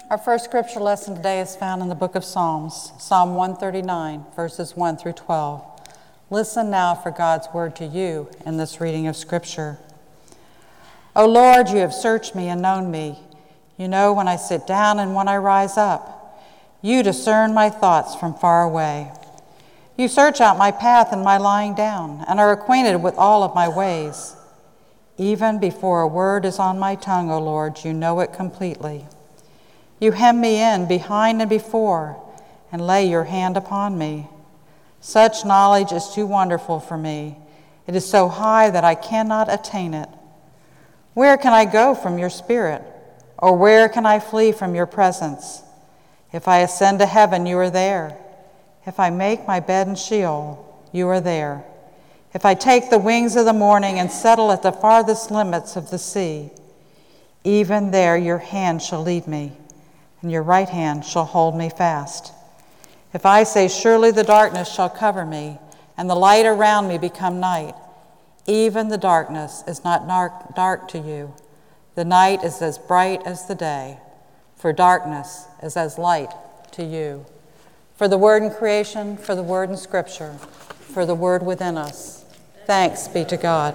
Our first scripture lesson today is found in the book of Psalms, Psalm 139, verses 1 through 12. Listen now for God's word to you in this reading of scripture. O Lord, you have searched me and known me. You know when I sit down and when I rise up. You discern my thoughts from far away. You search out my path and my lying down, and are acquainted with all of my ways. Even before a word is on my tongue, O Lord, you know it completely. You hem me in behind and before, and lay your hand upon me. Such knowledge is too wonderful for me. It is so high that I cannot attain it. Where can I go from your spirit? Or where can I flee from your presence? If I ascend to heaven, you are there. If I make my bed in Sheol, you are there. If I take the wings of the morning and settle at the farthest limits of the sea, even there your hand shall lead me, and your right hand shall hold me fast. If I say, surely the darkness shall cover me, and the light around me become night, even the darkness is not dark to you. The night is as bright as the day, for darkness is as light to you. For the word in creation, for the word in scripture, for the word within us. Thanks be to God.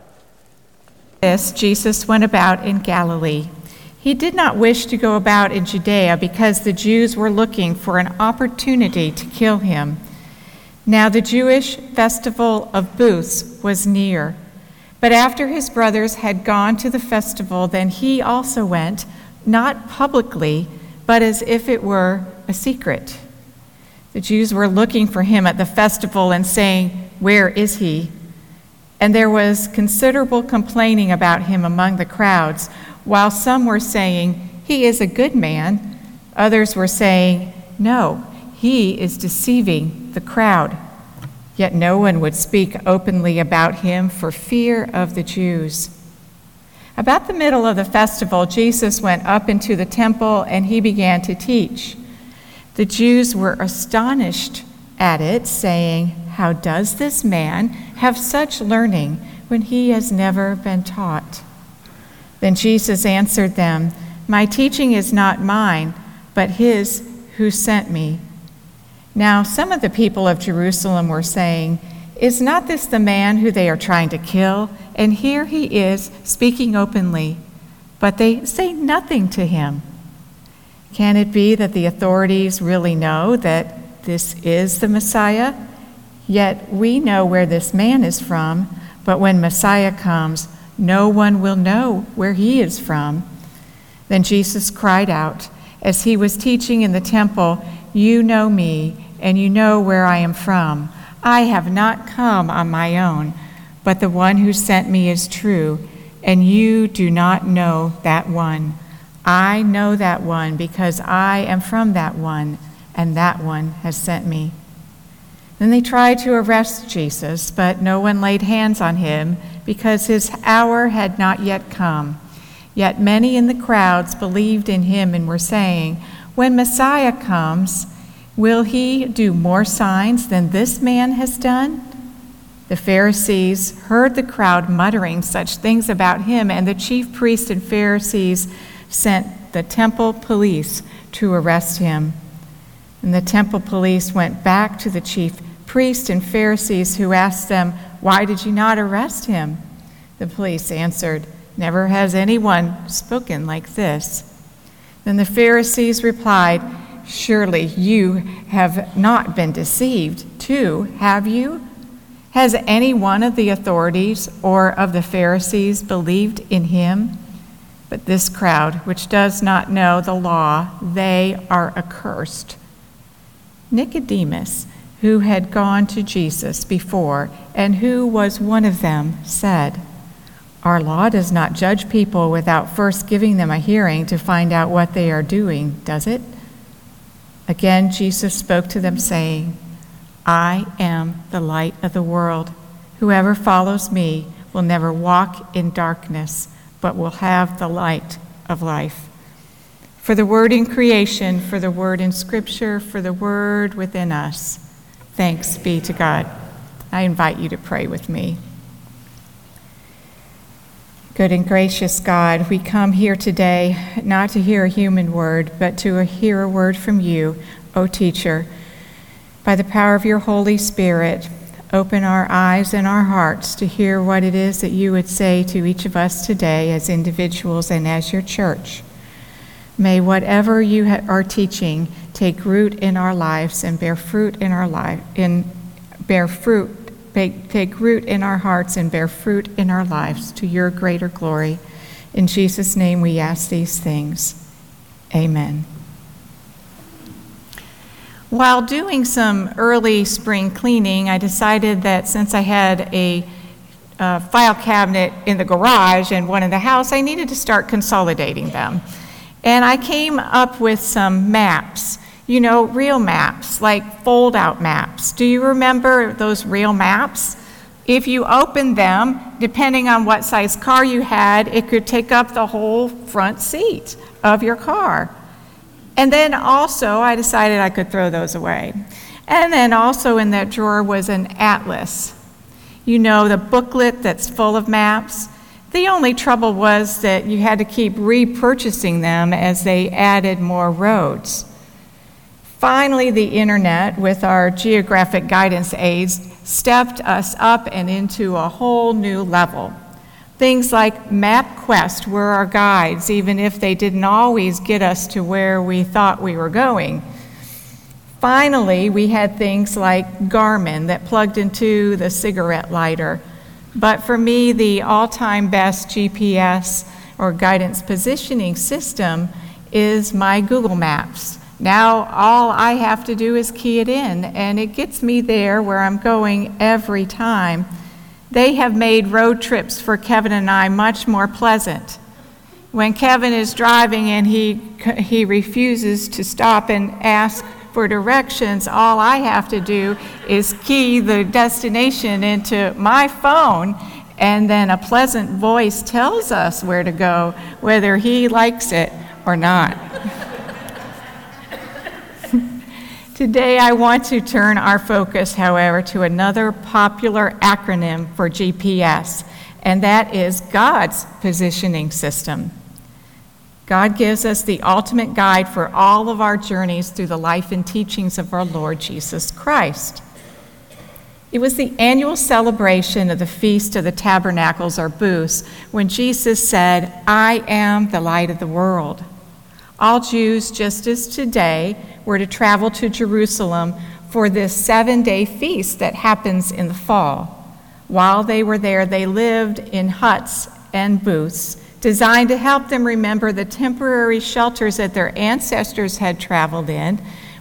Jesus went about in Galilee. He did not wish to go about in Judea because the Jews were looking for an opportunity to kill him. Now the Jewish festival of booths was near. But after his brothers had gone to the festival, then he also went, not publicly, but as if it were a secret. The Jews were looking for him at the festival and saying, "Where is he?" And there was considerable complaining about him among the crowds, while some were saying, "He is a good man." Others were saying, "No, he is deceiving the crowd." Yet no one would speak openly about him for fear of the Jews. About the middle of the festival, Jesus went up into the temple and he began to teach. The Jews were astonished at it, saying, "How does this man have such learning when he has never been taught?" Then Jesus answered them, "My teaching is not mine, but his who sent me." Now some of the people of Jerusalem were saying, "Is not this the man who they are trying to kill? And here he is speaking openly." But they say nothing to him. Can it be that the authorities really know that this is the Messiah? Yet we know where this man is from, but when Messiah comes, no one will know where he is from. Then Jesus cried out as he was teaching in the temple, "You know me, and you know where I am from. I have not come on my own, but the one who sent me is true, and you do not know that one. I know that one because I am from that one, and that one has sent me." Then they tried to arrest Jesus, but no one laid hands on him because his hour had not yet come. Yet many in the crowds believed in him and were saying, "When Messiah comes, will he do more signs than this man has done?" The Pharisees heard the crowd muttering such things about him, and the chief priests and Pharisees sent the temple police to arrest him. And the temple police went back to the chief priests and Pharisees, who asked them, "Why did you not arrest him?" The police answered, "Never has anyone spoken like this." Then the Pharisees replied, "Surely you have not been deceived, too, have you? Has any one of the authorities or of the Pharisees believed in him? But this crowd, which does not know the law, they are accursed." Nicodemus, who had gone to Jesus before and who was one of them, said, "Our law does not judge people without first giving them a hearing to find out what they are doing, does it?" Again, Jesus spoke to them, saying, "I am the light of the world. Whoever follows me will never walk in darkness, but will have the light of life." For the word in creation, for the word in scripture, for the word within us. Thanks be to God. I invite you to pray with me. Good and gracious God, we come here today not to hear a human word, but to hear a word from you, O teacher. By the power of your Holy Spirit, open our eyes and our hearts to hear what it is that you would say to each of us today as individuals and as your church. May whatever you are teaching take root in our lives and bear fruit in our take root in our hearts and bear fruit in our lives to your greater glory. In Jesus' name we ask these things. Amen. While doing some early spring cleaning, I decided that since I had a file cabinet in the garage and one in the house, I needed to start consolidating them. And I came up with some maps. You know, real maps, like fold-out maps. Do you remember those real maps? If you opened them, depending on what size car you had, it could take up the whole front seat of your car. And then also, I decided I could throw those away. And then also in that drawer was an atlas. You know, the booklet that's full of maps. The only trouble was that you had to keep repurchasing them as they added more roads. Finally, the internet, with our geographic guidance aids, stepped us up and into a whole new level. Things like MapQuest were our guides, even if they didn't always get us to where we thought we were going. Finally, we had things like Garmin that plugged into the cigarette lighter. But for me, the all-time best GPS, or guidance positioning system, is my Google Maps. Now all I have to do is key it in, and it gets me there where I'm going every time. They have made road trips for Kevin and I much more pleasant. When Kevin is driving and he refuses to stop and ask for directions, all I have to do is key the destination into my phone, and then a pleasant voice tells us where to go, whether he likes it or not. Today, I want to turn our focus, however, to another popular acronym for GPS, and that is God's positioning system. God gives us the ultimate guide for all of our journeys through the life and teachings of our Lord Jesus Christ. It was the annual celebration of the Feast of the Tabernacles, or Booths, when Jesus said, "I am the light of the world." All Jews, just as today, were to travel to Jerusalem for this 7-day feast that happens in the fall. While they were there, they lived in huts and booths designed to help them remember the temporary shelters that their ancestors had traveled in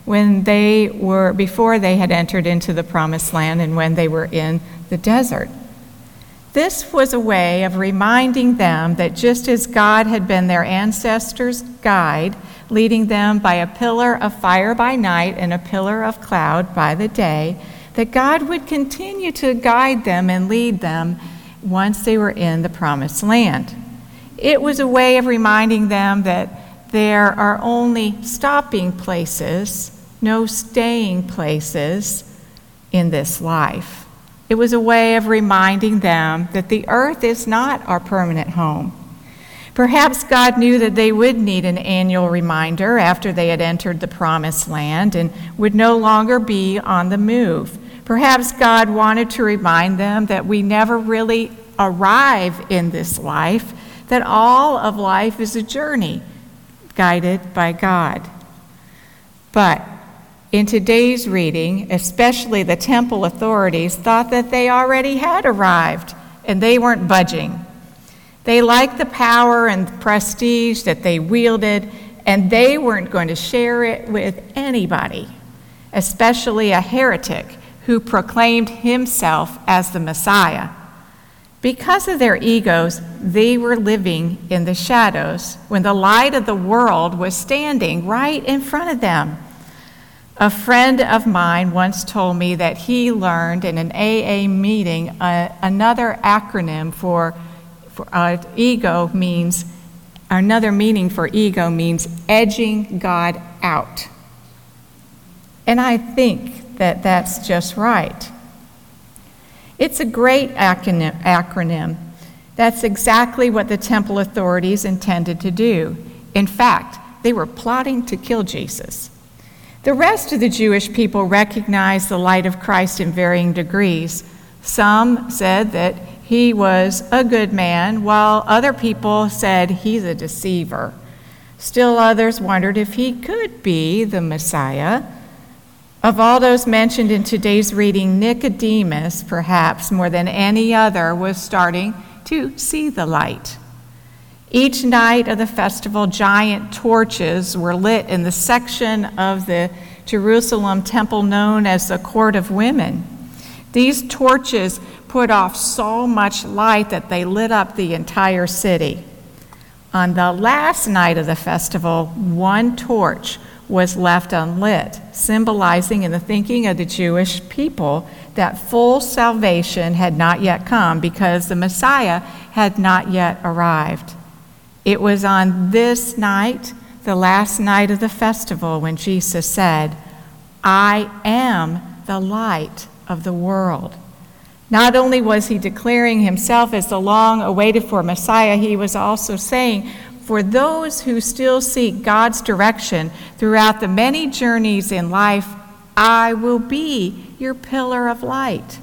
before they had entered into the Promised Land and when they were in the desert. This was a way of reminding them that just as God had been their ancestors' guide, leading them by a pillar of fire by night and a pillar of cloud by the day, that God would continue to guide them and lead them once they were in the Promised Land. It was a way of reminding them that there are only stopping places, no staying places in this life. It was a way of reminding them that the earth is not our permanent home. Perhaps God knew that they would need an annual reminder after they had entered the Promised Land and would no longer be on the move. Perhaps God wanted to remind them that we never really arrive in this life, that all of life is a journey guided by God. But in today's reading, especially the temple authorities thought that they already had arrived, and they weren't budging. They liked the power and the prestige that they wielded, and they weren't going to share it with anybody, especially a heretic who proclaimed himself as the Messiah. Because of their egos, they were living in the shadows when the light of the world was standing right in front of them. A friend of mine once told me that he learned in an AA meeting another acronym for ego means, another meaning for ego means edging God out. And I think that that's just right. It's a great acronym That's exactly what the temple authorities intended to do. In fact, they were plotting to kill Jesus. The rest of the Jewish people recognized the light of Christ in varying degrees. Some said that he was a good man, while other people said he's a deceiver. Still others wondered if he could be the Messiah. Of all those mentioned in today's reading, Nicodemus, perhaps more than any other, was starting to see the light. Each night of the festival, giant torches were lit in the section of the Jerusalem temple known as the Court of Women. These torches put off so much light that they lit up the entire city. On the last night of the festival, one torch was left unlit, symbolizing in the thinking of the Jewish people that full salvation had not yet come because the Messiah had not yet arrived. It was on this night, the last night of the festival, when Jesus said, "I am the light of the world." Not only was he declaring himself as the long-awaited for Messiah, he was also saying, for those who still seek God's direction throughout the many journeys in life, I will be your pillar of light.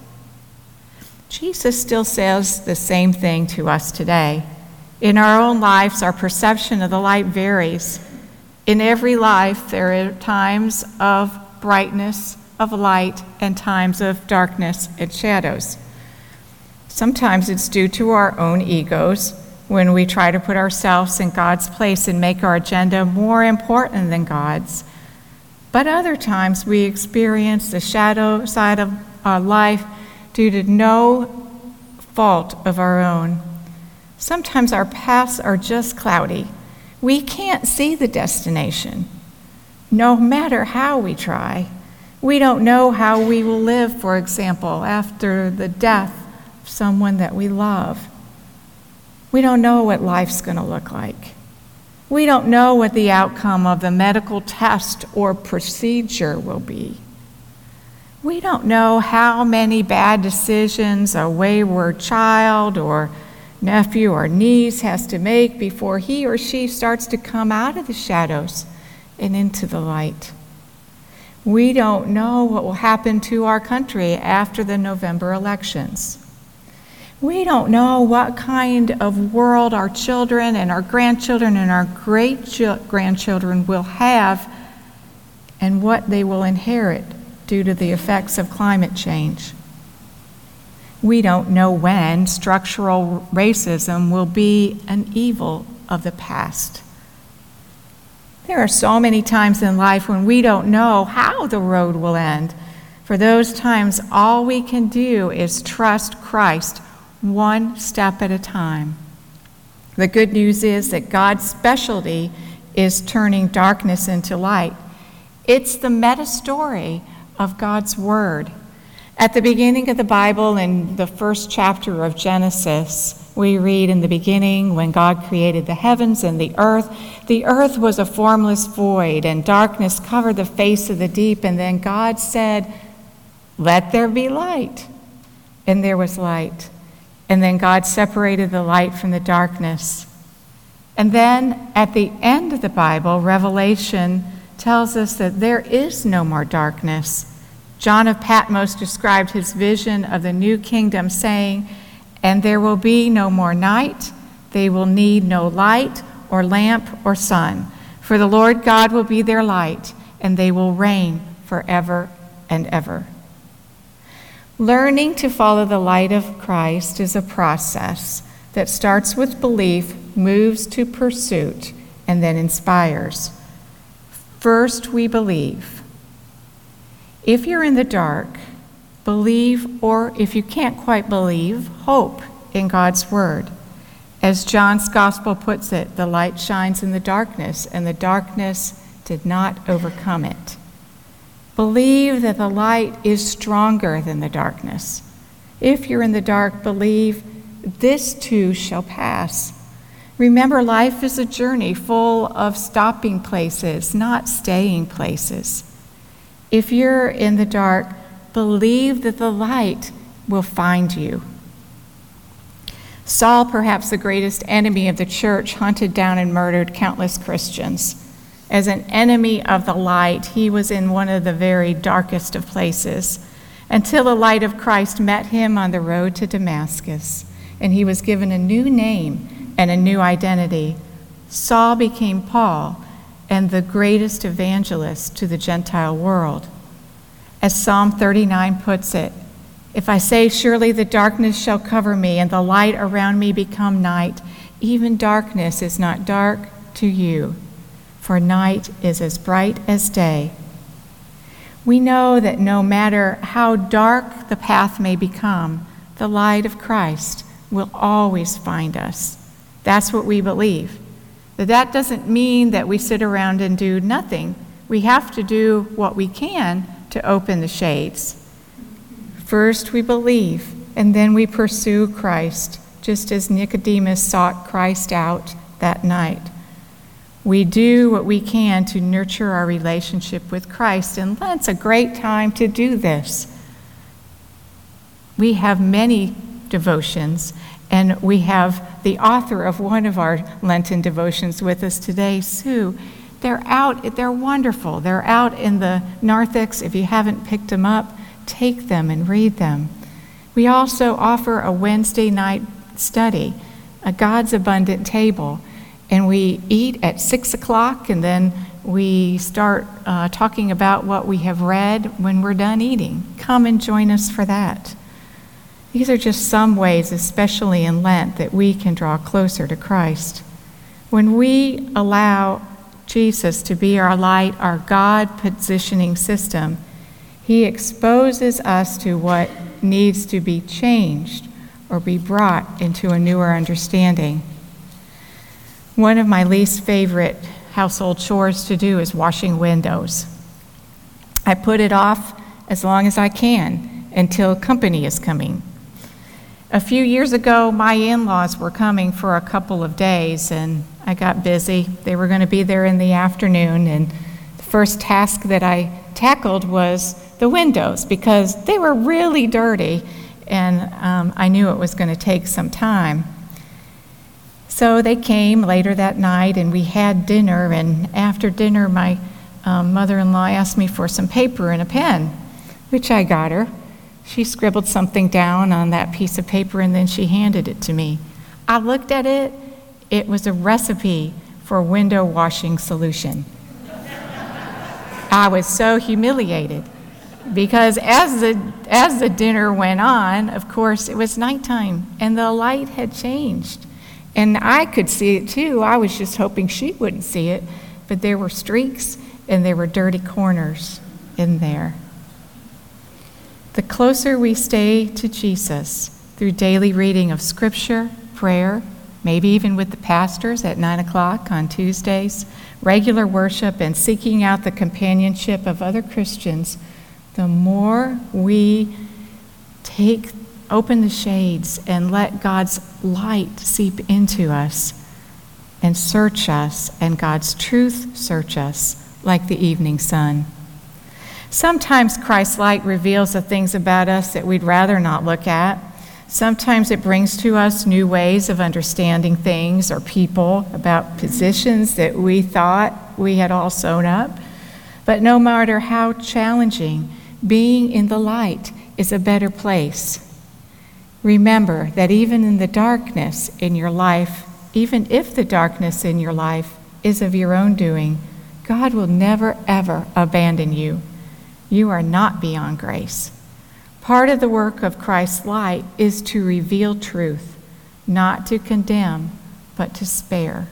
Jesus still says the same thing to us today. In our own lives, our perception of the light varies. In every life, there are times of brightness, of light, and times of darkness and shadows. Sometimes it's due to our own egos when we try to put ourselves in God's place and make our agenda more important than God's. But other times we experience the shadow side of our life due to no fault of our own. Sometimes our paths are just cloudy. We can't see the destination, no matter how we try. We don't know how we will live, for example, after the death of someone that we love. We don't know what life's going to look like. We don't know what the outcome of the medical test or procedure will be. We don't know how many bad decisions a wayward child or nephew or niece has to make before he or she starts to come out of the shadows and into the light. We don't know what will happen to our country after the November elections. We don't know what kind of world our children and our grandchildren and our great-grandchildren will have and what they will inherit due to the effects of climate change. We don't know when structural racism will be an evil of the past. There are so many times in life when we don't know how the road will end. For those times, all we can do is trust Christ one step at a time. The good news is that God's specialty is turning darkness into light. It's the meta story of God's Word. At the beginning of the Bible, in the first chapter of Genesis, we read, "In the beginning, when God created the heavens and the earth was a formless void, and darkness covered the face of the deep. And then God said, 'Let there be light.' And there was light. And then God separated the light from the darkness." And then at the end of the Bible, Revelation tells us that there is no more darkness. John of Patmos described his vision of the new kingdom, saying, "And there will be no more night. They will need no light or lamp or sun, for the Lord God will be their light, and they will reign forever and ever." Learning to follow the light of Christ is a process that starts with belief, moves to pursuit, and then inspires. First, we believe. If you're in the dark, believe, or if you can't quite believe, hope in God's Word. As John's Gospel puts it, the light shines in the darkness, and the darkness did not overcome it. Believe that the light is stronger than the darkness. If you're in the dark, believe this too shall pass. Remember, life is a journey full of stopping places, not staying places. If you're in the dark, believe that the light will find you. Saul, perhaps the greatest enemy of the church, hunted down and murdered countless Christians. As an enemy of the light, he was in one of the very darkest of places, until the light of Christ met him on the road to Damascus, and he was given a new name and a new identity. Saul became Paul, and the greatest evangelist to the Gentile world. As Psalm 39 puts it, "If I say, surely the darkness shall cover me, and the light around me become night, even darkness is not dark to you, for night is as bright as day." We know that no matter how dark the path may become, the light of Christ will always find us. That's what we believe. But that doesn't mean that we sit around and do nothing. We have to do what we can to open the shades. First we believe, and then we pursue Christ, just as Nicodemus sought Christ out that night. We do what we can to nurture our relationship with Christ, and Lent's a great time to do this. We have many devotions, and we have the author of one of our Lenten devotions with us today, Sue. They're wonderful. They're out in the narthex. If you haven't picked them up, take them and read them. We also offer a Wednesday night study, a God's Abundant Table, and we eat at 6 o'clock, and then we start talking about what we have read when we're done eating. Come and join us for that. These are just some ways, especially in Lent, that we can draw closer to Christ. When we allow Jesus to be our light, our God positioning system, he exposes us to what needs to be changed or be brought into a newer understanding. One of my least favorite household chores to do is washing windows. I put it off as long as I can until company is coming. A few years ago, my in-laws were coming for a couple of days, and I got busy. They were going to be there in the afternoon, and the first task that I tackled was the windows because they were really dirty, and I knew it was going to take some time. So they came later that night, and we had dinner, and after dinner, my mother-in-law asked me for some paper and a pen, which I got her. She scribbled something down on that piece of paper, and then she handed it to me. I looked at it. It was a recipe for a window washing solution. I was so humiliated because as the dinner went on, of course, it was nighttime, and the light had changed. And I could see it too. I was just hoping she wouldn't see it, but there were streaks and there were dirty corners in there. The closer we stay to Jesus through daily reading of Scripture, prayer, maybe even with the pastors at 9 o'clock on Tuesdays, regular worship, and seeking out the companionship of other Christians, the more we open the shades and let God's light seep into us and search us, and God's truth search us like the evening sun. Sometimes Christ's light reveals the things about us that we'd rather not look at. Sometimes it brings to us new ways of understanding things or people, about positions that we thought we had all sewn up. But no matter how challenging, being in the light is a better place. Remember that even in the darkness in your life, even if the darkness in your life is of your own doing, God will never, ever abandon you. You are not beyond grace. Part of the work of Christ's light is to reveal truth, not to condemn, but to spare.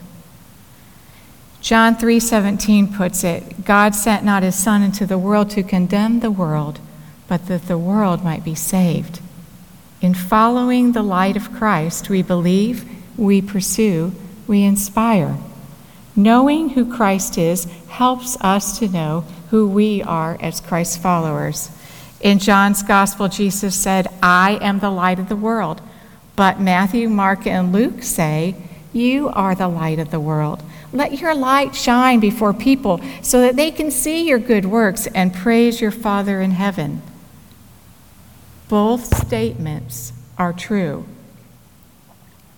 John 3:17 puts it, God sent not his Son into the world to condemn the world, but that the world might be saved. In following the light of Christ, we believe, we pursue, we inspire. Knowing who Christ is helps us to know who we are as Christ's followers. In John's Gospel, Jesus said, I am the light of the world. But Matthew, Mark, and Luke say, you are the light of the world. Let your light shine before people so that they can see your good works and praise your Father in heaven. Both statements are true.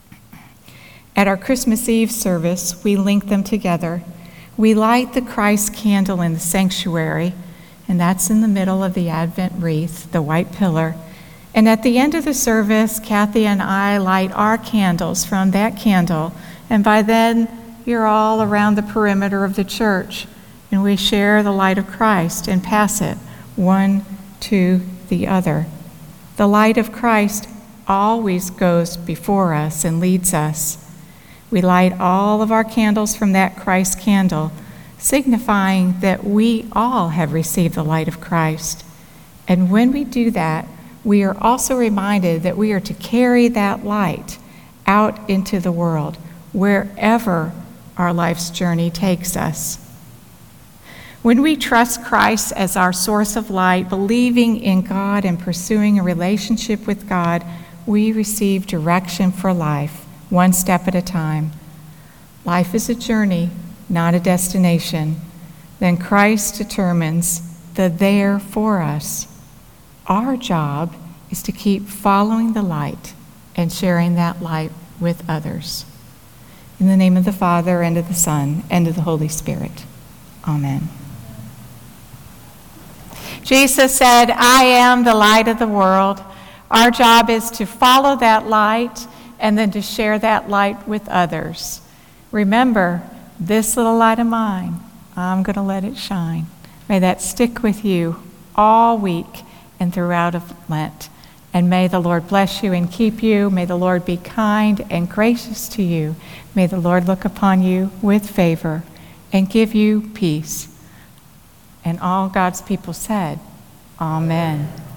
At our Christmas Eve service, we link them together. We light the Christ candle in the sanctuary, and that's in the middle of the Advent wreath, the white pillar. And at the end of the service, Kathy and I light our candles from that candle, and by then, you're all around the perimeter of the church, and we share the light of Christ and pass it one to the other. The light of Christ always goes before us and leads us. We light all of our candles from that Christ candle, signifying that we all have received the light of Christ. And when we do that, we are also reminded that we are to carry that light out into the world, wherever our life's journey takes us. When we trust Christ as our source of light, believing in God and pursuing a relationship with God, we receive direction for life, one step at a time. Life is a journey, not a destination. Then Christ determines the there for us. Our job is to keep following the light and sharing that light with others. In the name of the Father, and of the Son, and of the Holy Spirit. Amen. Jesus said, "I am the light of the world." Our job is to follow that light and then to share that light with others. Remember, this little light of mine, I'm going to let it shine. May that stick with you all week and throughout of Lent. And may the Lord bless you and keep you. May the Lord be kind and gracious to you. May the Lord look upon you with favor and give you peace. And all God's people said, Amen.